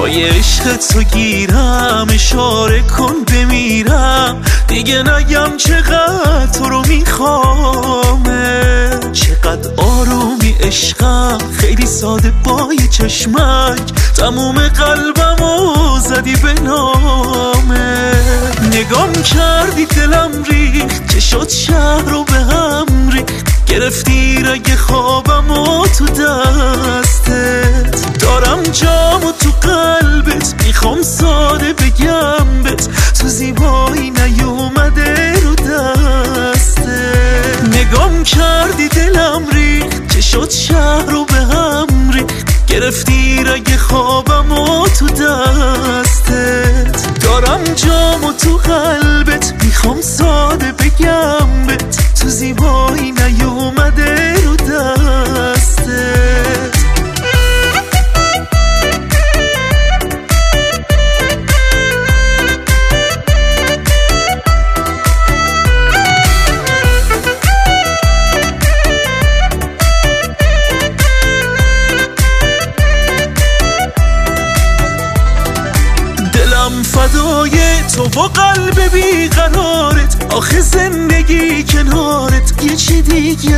پای عشقت رو گیرم، اشاره کن بمیرم، دیگه نگم چقدر تو رو میخوامه. چقدر آرومی عشقم، خیلی ساده با یه چشمک تموم قلبمو زدی به نامه. نگام کردی دلم ریخت، چه شد شهر رو به هم ریخت، گرفتی رگ خوابمو تو دستت. دارم جامو تو قلبت، میخوام ساده بگم بت، تو زیبایی نیومده رو دستت. نگام کردی دلم ریخت، چه شد شهر رو به هم ریخت، گرفتی رگ خوابمو تو دستت. دارم جامو تو قلبت، میخوام ساده بگم بت، تو زیبایی نیومده رو دستت. فدای تو و قلب بیقرارت، آخه زندگی کنارت یه چی دیگه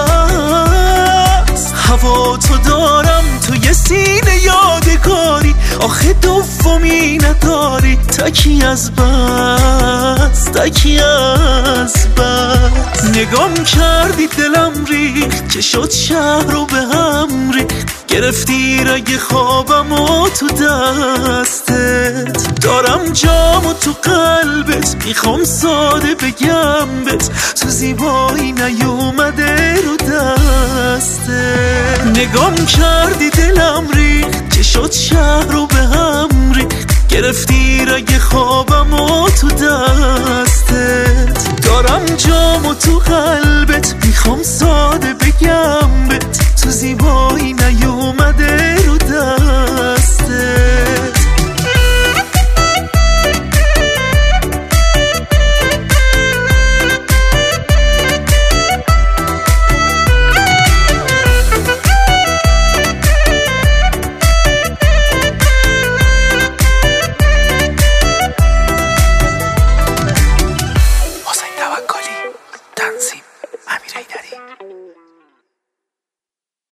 است. هوا تو دارم تو یه سینه یادگاری، آخه دومی نداری، تکی از بس، تکی از بس. نگام کردی دلم ریخت، چه شد شهر رو به هم ریخت، گرفتی رگ خوابمو تو دستت. دارم جامو تو قلبت، میخوام ساده بگم بت، تو زیبایی نیومده رو دستت. نگام کردی دلم ریخت، چه شد شهر رو به هم ریخت، گرفتی رگ خوابمو تو دستت. دارم جامو تو قلبت، میخوام ساده بگم بت، تو زیبایی نیومده